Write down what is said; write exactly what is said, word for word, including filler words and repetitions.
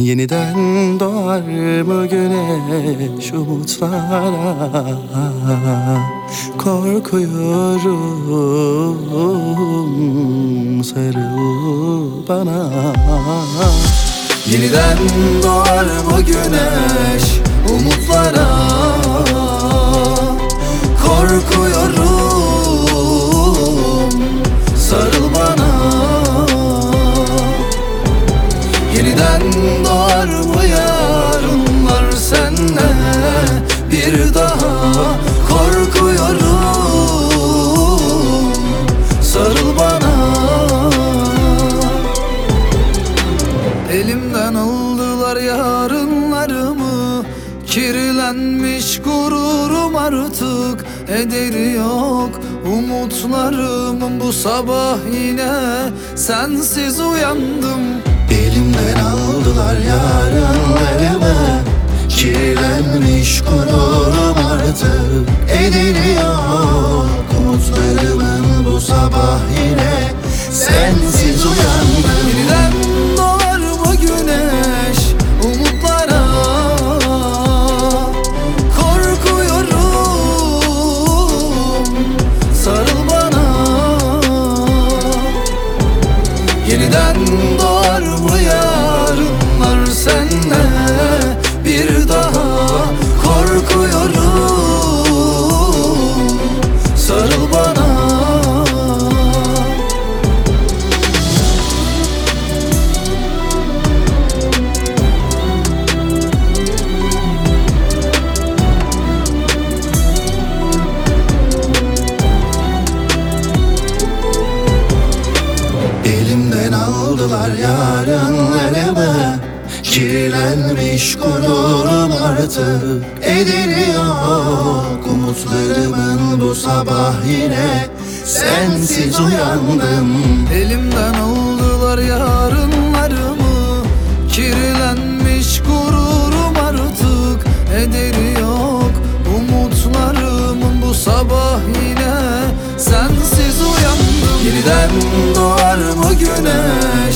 Yeniden doğar mı güneş umutlara? Korkuyorum, sarıl bana. Yeniden doğar mı güneş umutlara? Korkuyorum, sarıl bana. Yeniden doğar mı yarınlar senle bir daha? Korkuyorum, sarıl bana. Elimden aldılar yarınlarımı, kirlenmiş gururum artık ederi yok. Umutlarımın bu sabah yine sensiz uyandım. Elimden aldılar yarınlarımı, kirlenmiş gururum artık ederi yok. Umutlarımın bu sabah yine sensiz uyandım. Yeniden doğar mı güneş umutlara? Korkuyorum, sarıl bana. Yeniden doğar mı yarınlar senle bir daha? Korkuyorum, sarıl bana. Elimden aldılar yarınlarımı, kirlenmiş gururum artık ederi yok. Umutlarımın bu sabah yine sensiz uyandım. Elimden aldılar yarınlarımı, kirlenmiş gururum artık ederi yok. Umutlarımın bu sabah yine sensiz uyandım. Yeniden doğar mı güneş